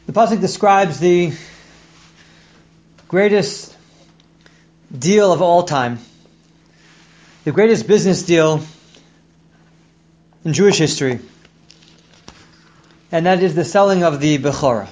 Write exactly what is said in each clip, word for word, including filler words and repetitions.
The pasuk describes the greatest deal of all time, the greatest business deal in Jewish history, and that is the selling of the Bechorah.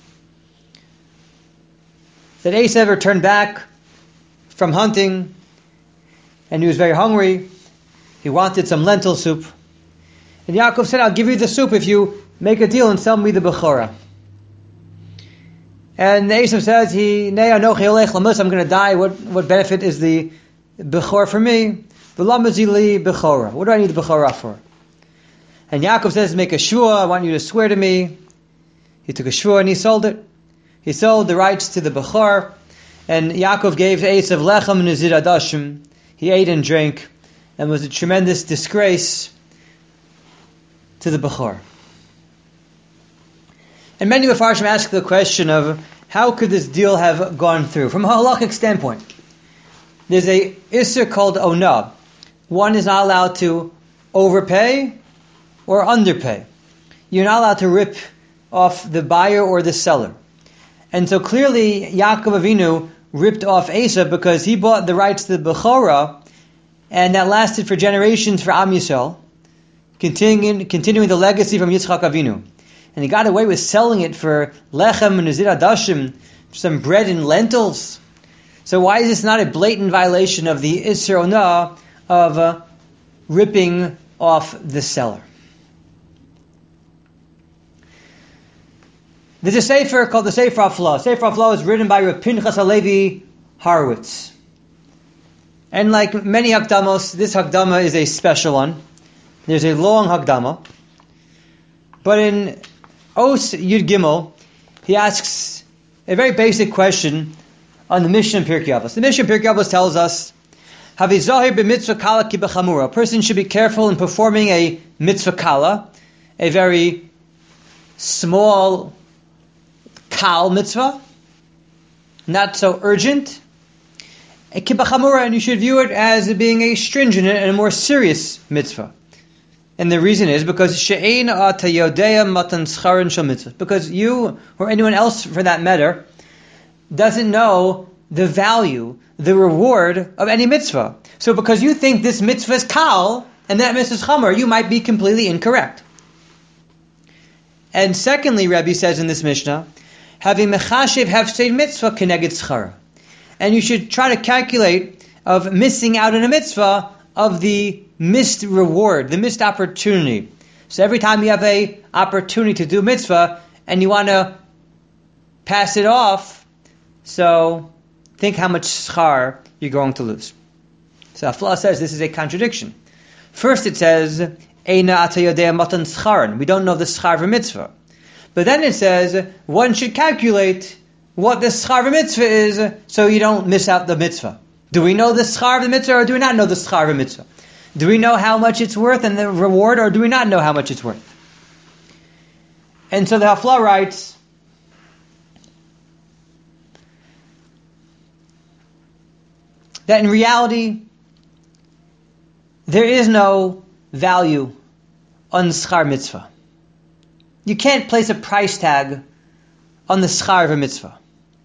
That Esav returned back from hunting, and he was very hungry. He wanted some lentil soup. And Yaakov said, I'll give you the soup if you make a deal and sell me the Bechorah. And Esav says, "He, Nei anochi olech lamus, I'm going to die. What what benefit is the Bechorah for me? V'lamazili Bechorah. What do I need the Bechorah for?" And Yaakov says, "Make a shvua. I want you to swear to me." He took a shvua and he sold it. He sold the rights to the Bechor, and Yaakov gave Esav lechem nezir adashim. He ate and drank, and was a tremendous disgrace to the Bechor. And many Mefarshim ask the question of how could this deal have gone through? From a halachic standpoint, there's a isser called onah. One is not allowed to overpay or underpay. You're not allowed to rip off the buyer or the seller. And so clearly Yaakov Avinu ripped off Esav because he bought the rights to the Bechorah, and that lasted for generations for Am Yisrael, continuing, continuing the legacy from Yitzchak Avinu. And he got away with selling it for lechem and nezir adashim, some bread and lentils. So why is this not a blatant violation of the Isser Onah of uh, ripping off the seller? There's a sefer called the Sefer Haflah. Sefer Haflah is written by Rav Pinchas Halevi Horowitz. And like many Hakdamos, this Hakdama is a special one. There's a long Hakdama. But in Os Yud Gimel, he asks a very basic question on the Mishnah in Pirkei Avos. The Mishnah in Pirkei Avos tells us, "Havizahir b'mitzvah kala ki b'chamura." A person should be careful in performing a mitzvah kala, a very small kal mitzvah, not so urgent. A ki b'chamura, and you should view it as being a stringent and a more serious mitzvah. And the reason is because she'ein ata yodea matan scharin shel mitzvah. Because you, or anyone else for that matter, doesn't know the value, the reward of any mitzvah. So because you think this mitzvah is kal, and that mitzvah is chamor, you might be completely incorrect. And secondly, Rebbe says in this Mishnah, having mechashev hefsed mitzvah keneged schara. And you should try to calculate of missing out on a mitzvah of the missed reward, the missed opportunity. So every time you have a opportunity to do mitzvah and you want to pass it off, so think how much schar you're going to lose. So Haflah says this is a contradiction. First it says, Eina ata yodea matan scharan. We don't know the schar of a mitzvah. But then it says, one should calculate what the schar of a mitzvah is so you don't miss out the mitzvah. Do we know the schar of the mitzvah or do we not know the schar of a mitzvah? Do we know how much it's worth and the reward, or do we not know how much it's worth? And so the Haflah writes, that in reality, there is no value on schar mitzvah. You can't place a price tag on the schar of a mitzvah.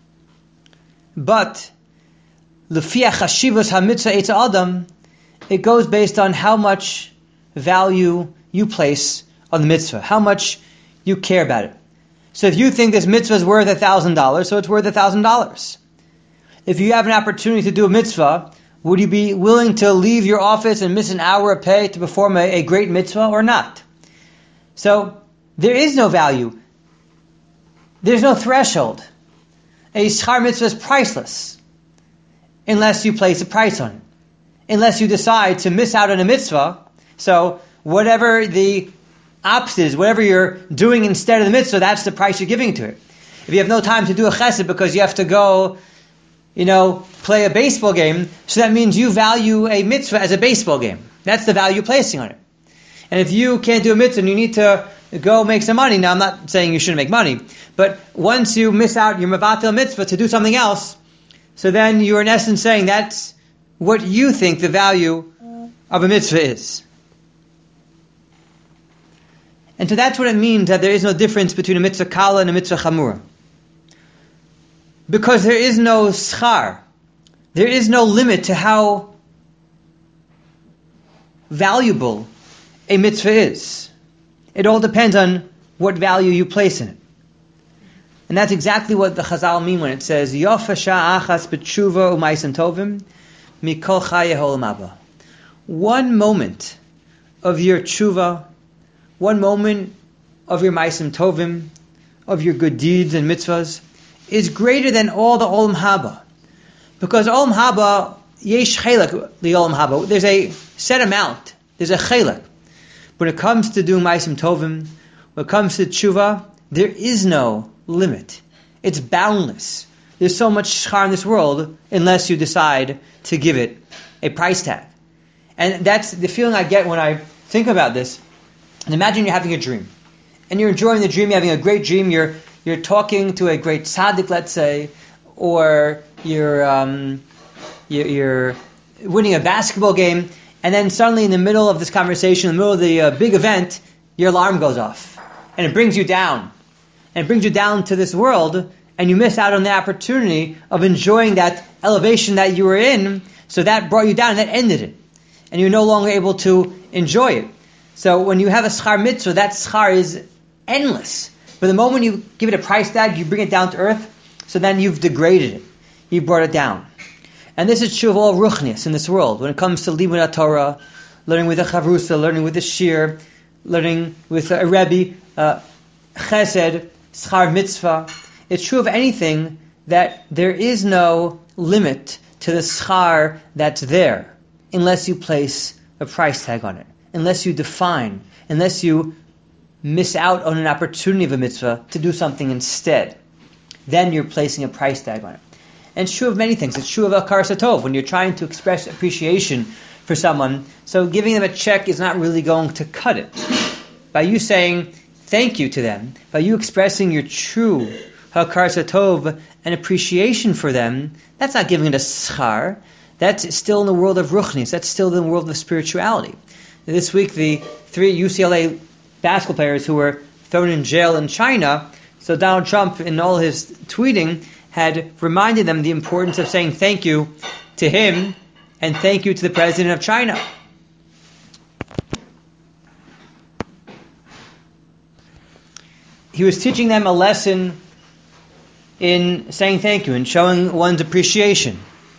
But L'fia chashivas ha-mitzvah etz adam, it goes based on how much value you place on the mitzvah, how much you care about it. So if you think this mitzvah is worth a thousand dollars, so it's worth a thousand dollars. If you have an opportunity to do a mitzvah, would you be willing to leave your office and miss an hour of pay to perform a, a great mitzvah or not? So there is no value. There's no threshold. A schar mitzvah is priceless unless you place a price on it. Unless you decide to miss out on a mitzvah. So whatever the opposite is, whatever you're doing instead of the mitzvah, that's the price you're giving to it. If you have no time to do a chesed because you have to go, you know, play a baseball game, so that means you value a mitzvah as a baseball game. That's the value you're placing on it. And if you can't do a mitzvah and you need to go make some money, now I'm not saying you shouldn't make money, but once you miss out your mevatel mitzvah to do something else, so then you're in essence saying that's what you think the value of a mitzvah is. And so that's what it means that there is no difference between a mitzvah kala and a mitzvah chamura. Because there is no schar. There is no limit to how valuable a mitzvah is. It all depends on what value you place in it. And that's exactly what the Chazal mean when it says, Yofa sha'achas b'tshuva u'maisim tovim mikol chayei ha'olam haba. One moment of your tshuva, one moment of your maisim tovim, of your good deeds and mitzvahs, is greater than all the olam haba. Because olam haba, yesh chelek li olam haba. There's a set amount. There's a chelek. When it comes to doing maisim tovim, when it comes to tshuva, there is no limit. It's boundless. There's so much schar in this world unless you decide to give it a price tag. And that's the feeling I get when I think about this. And imagine you're having a dream. And you're enjoying the dream, you're having a great dream, you're you're talking to a great tzaddik, let's say, or you're um, you're, you're winning a basketball game, and then suddenly in the middle of this conversation, in the middle of the uh, big event, your alarm goes off. And it brings you down. And it brings you down to this world, and you miss out on the opportunity of enjoying that elevation that you were in, so that brought you down, and that ended it. And you're no longer able to enjoy it. So when you have a schar mitzvah, that schar is endless. But the moment you give it a price tag, you bring it down to earth, so then you've degraded it. You brought it down. And this is true of all ruchnias in this world. When it comes to limud Torah, learning with a chavrusa, learning with a shir, learning with a rebbe, uh, chesed, schar mitzvah. It's true of anything that there is no limit to the schar that's there, unless you place a price tag on it, unless you define, unless you miss out on an opportunity of a mitzvah to do something instead. Then you're placing a price tag on it. And it's true of many things. It's true of Akar Satov, when you're trying to express appreciation for someone, so giving them a check is not really going to cut it. By you saying thank you to them, by you expressing your true Hakar Satov and appreciation for them, that's not giving it a schar. That's still in the world of ruchnis. That's still in the world of spirituality. This week, the three U C L A basketball players who were thrown in jail in China, so Donald Trump, in all his tweeting, had reminded them the importance of saying thank you to him and thank you to the president of China. He was teaching them a lesson in saying thank you and showing one's appreciation.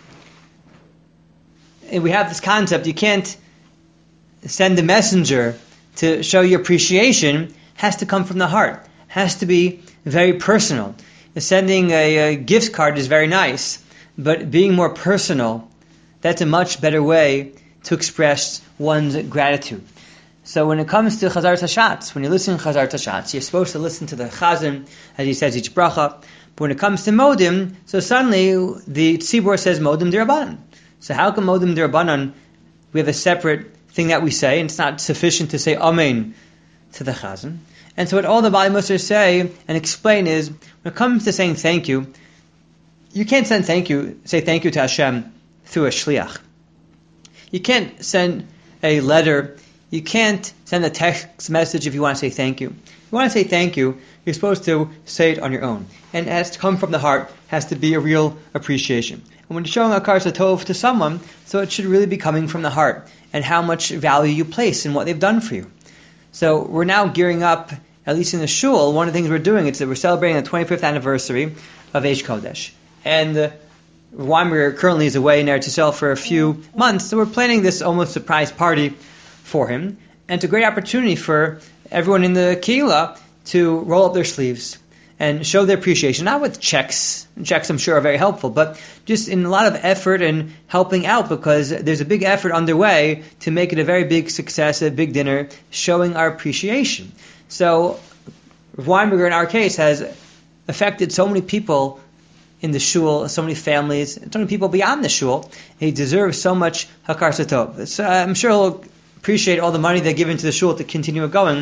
And we have this concept, you can't send a messenger to show your appreciation. It has to come from the heart. It has to be very personal. Sending a, a gift card is very nice, but being more personal, that's a much better way to express one's gratitude. So when it comes to Chazar Tashatz, when you listen to Chazar Tashatz, you're supposed to listen to the Chazan as he says each bracha. But when it comes to Modim, so suddenly the Tzibor says Modim D'Rabbanan. So how come Modim D'Rabbanan, we have a separate thing that we say, and it's not sufficient to say Amen to the Chazan. And so what all the Baalei Mussar say and explain is, when it comes to saying thank you, you can't send thank you, say thank you to Hashem through a shliach. You can't send a letter. You can't send a text message if you want to say thank you. If you want to say thank you, you're supposed to say it on your own. And it has to come from the heart, has to be a real appreciation. And when you're showing Akar Satov to someone, so it should really be coming from the heart and how much value you place in what they've done for you. So we're now gearing up, at least in the shul, one of the things we're doing is that we're celebrating the twenty-fifth anniversary of Eish Kodesh. And uh, Weinberger currently is away in Eretz Yisrael for a few months, so we're planning this almost surprise party for him. And it's a great opportunity for everyone in the Kehillah to roll up their sleeves and show their appreciation, not with checks. Checks, I'm sure, are very helpful, but just in a lot of effort and helping out, because there's a big effort underway to make it a very big success, a big dinner, showing our appreciation. So Weinberger, in our case, has affected so many people in the shul, so many families, so many people beyond the shul. He deserves so much Hakar Satov. So I'm sure he'll appreciate all the money they've given to the shul to continue it going,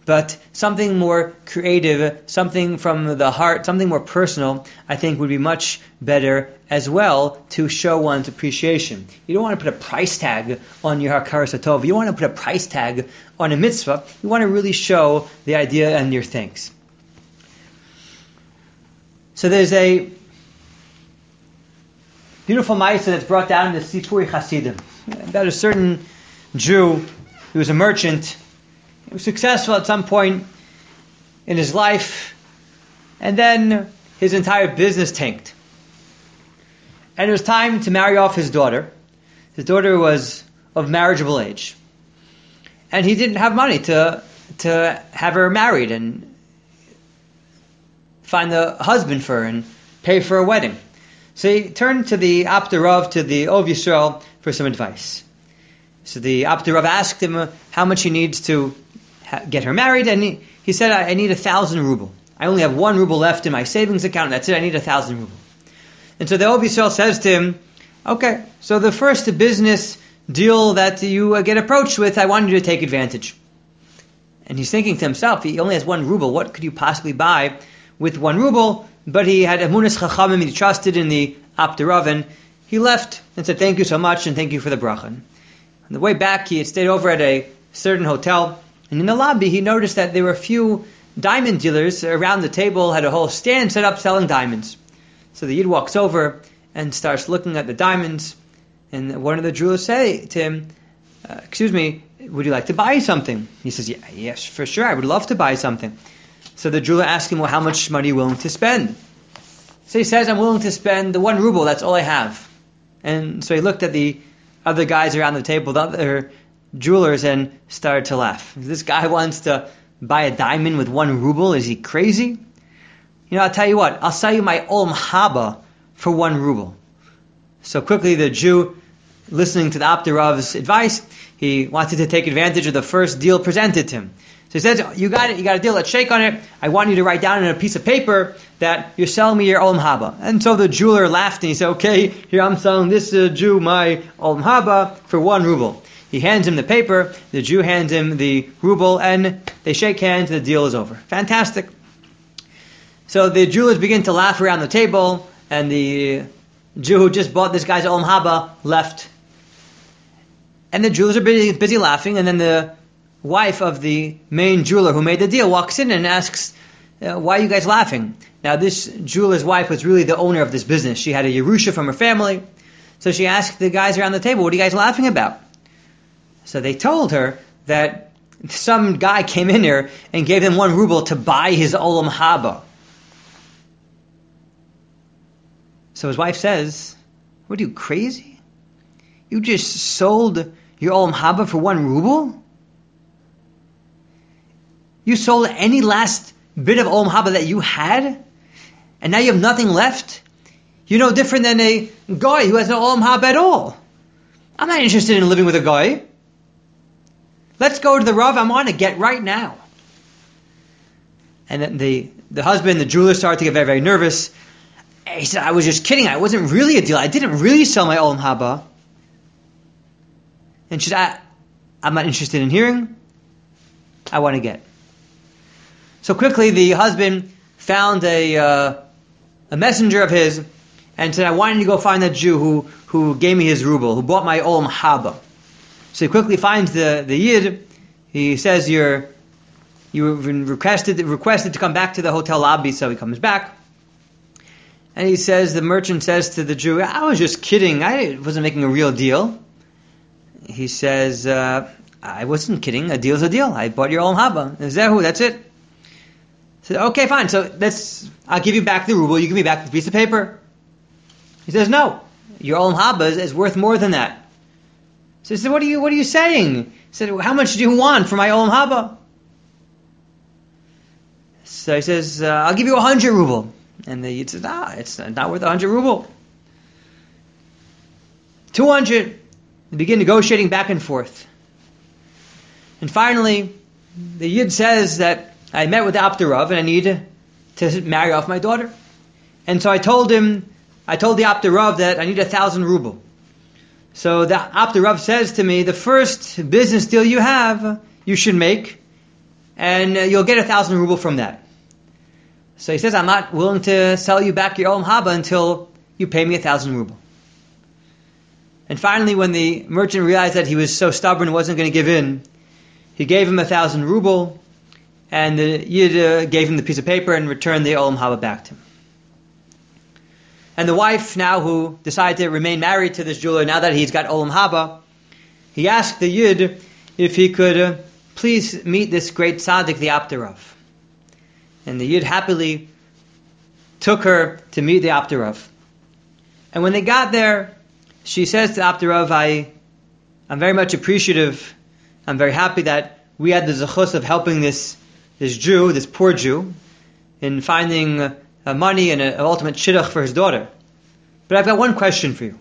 but something more creative, something from the heart, something more personal, I think would be much better as well to show one's appreciation. You don't want to put a price tag on your hakaras hatov. You don't want to put a price tag on a mitzvah. You want to really show the idea and your thanks. So there's a beautiful ma'aseh that's brought down in the Sipurei Chasidim about a certain Jew. He was a merchant. He was successful at some point in his life, and then his entire business tanked. And it was time to marry off his daughter. His daughter was of marriageable age, and he didn't have money to to have her married and find a husband for her and pay for a wedding. So he turned to the Apter Rav, to the Ov Yisrael, for some advice. So the Apter Rav asked him how much he needs to ha- get her married, and he, he said, I, I need a thousand ruble. I only have one ruble left in my savings account, and that's it, I need a thousand ruble. And so the Ov Yisrael says to him, okay, so the first business deal that you uh, get approached with, I want you to take advantage. And he's thinking to himself, he only has one ruble, what could you possibly buy with one ruble? But he had emunas chachamim, he trusted in the Apter Rav, and he left and said, thank you so much, and thank you for the bracha. On the way back, he had stayed over at a certain hotel, and in the lobby, he noticed that there were a few diamond dealers around the table, had a whole stand set up selling diamonds. So the Yid walks over and starts looking at the diamonds, and one of the jewelers say to him, uh, excuse me, would you like to buy something? He says, yeah, yes, for sure, I would love to buy something. So the jeweler asks him, well, how much money are you willing to spend? So he says, I'm willing to spend the one ruble, that's all I have. And so he looked at the other guys around the table, the other jewelers, and started to laugh. This guy wants to buy a diamond with one ruble? Is he crazy? You know, I'll tell you what, I'll sell you my Olam Haba for one ruble. So quickly the Jew, listening to the Apter Rav's advice, he wanted to take advantage of the first deal presented to him. So he says, you got it, you got a deal, let's shake on it. I want you to write down on a piece of paper that you're selling me your Olam Haba. And so the jeweler laughed and he said, okay, here I'm selling this uh, Jew my Olam Haba for one ruble. He hands him the paper, the Jew hands him the ruble, and they shake hands and the deal is over. Fantastic. So the jewelers begin to laugh around the table, and the Jew who just bought this guy's Olam Haba left. And the jewelers are busy, busy laughing, and then the wife of the main jeweler who made the deal walks in and asks, uh, why are you guys laughing? Now this jeweler's wife was really the owner of this business. She had a Yerusha from her family. So she asked the guys around the table, what are you guys laughing about? So they told her that some guy came in there and gave them one ruble to buy his Olam Haba. So his wife says, what are you, crazy? You just sold your Olam Haba for one ruble? You sold any last bit of Olam Haba that you had? And now you have nothing left? You're no different than a guy who has no Olam Haba at all. I'm not interested in living with a guy. Let's go to the Rav. I'm on a get right now. And then the, the husband, the jeweler, started to get very, very nervous. He said, I was just kidding. I wasn't really a deal. I didn't really sell my Olam Haba. And she said, I, I'm not interested in hearing. I want to get. So quickly the husband found a uh, a messenger of his and said, I want you to go find that Jew who, who gave me his ruble, who bought my Olam Haba. So he quickly finds the, the Yid. He says, you're, you've been requested, requested to come back to the hotel lobby, so he comes back. And he says, the merchant says to the Jew, I was just kidding. I wasn't making a real deal. He says, uh, I wasn't kidding. A deal's a deal. I bought your Olam Haba. Zehu, that's it. He said, okay, fine. So let's, I'll give you back the ruble. You give me back the piece of paper. He says, no. Your Olam Haba is, is worth more than that. So he said, what are you, what are you saying? He said, how much do you want for my Olam Haba? So he says, uh, I'll give you a hundred ruble. And the Yid says, ah, it's not worth a hundred ruble. Two hundred. They begin negotiating back and forth. And finally, the Yid says that I met with the Apter Rav and I need to marry off my daughter. And so I told him, I told the Apter Rav that I need a thousand ruble. So the Apter Rav says to me, the first business deal you have, you should make, and uh, you'll get a thousand ruble from that. So he says, I'm not willing to sell you back your Olam Haba until you pay me a thousand ruble. And finally, when the merchant realized that he was so stubborn and wasn't going to give in, he gave him a thousand ruble, and the Yid uh, gave him the piece of paper and returned the Olam Haba back to him. And the wife, now who decided to remain married to this jeweler, now that he's got Olam Haba, he asked the Yid if he could uh, please meet this great tzaddik, the Apter Rav. And the Yid happily took her to meet the Apter Rav. And when they got there, she says to the Apter Rav, I, I'm very much appreciative, I'm very happy that we had the zechus of helping this, this Jew, this poor Jew, in finding uh, uh, money and an ultimate shidduch for his daughter. But I've got one question for you.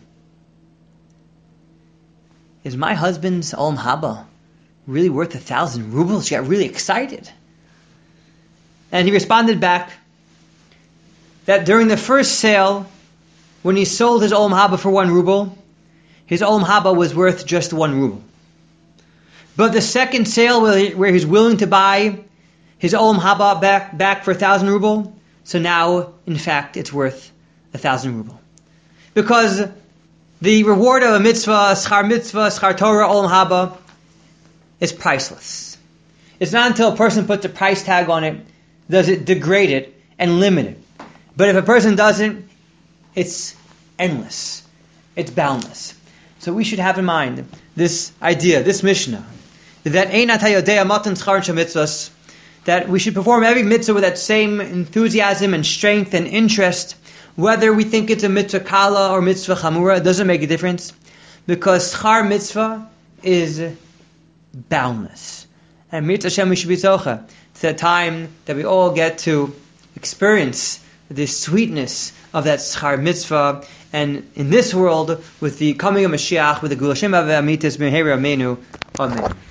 Is my husband's Olam Haba really worth a thousand rubles? She got really excited. And he responded back that during the first sale, when he sold his Olam Haba for one ruble, his Olam Haba was worth just one ruble. But the second sale where, he, where he's willing to buy his Olam Haba back, back for a thousand ruble, so now, in fact, it's worth a thousand ruble. Because the reward of a mitzvah, schar mitzvah, schar Torah, Olam Haba, is priceless. It's not until a person puts a price tag on it does it degrade it and limit it. But if a person doesn't, it's endless. It's boundless. So we should have in mind this idea, this Mishnah, that einat hayodea matan schar shemitzvos, that we should perform every mitzvah with that same enthusiasm and strength and interest, whether we think it's a mitzvah kala or mitzvah chamura. It doesn't make a difference, because schar mitzvah is boundless. And mitzvah Hashem, we should be zocha. It's that time that we all get to experience the sweetness of that schar mitzvah, and in this world, with the coming of Mashiach, with the Gula Shem Amitis Meher Amenu. Amen.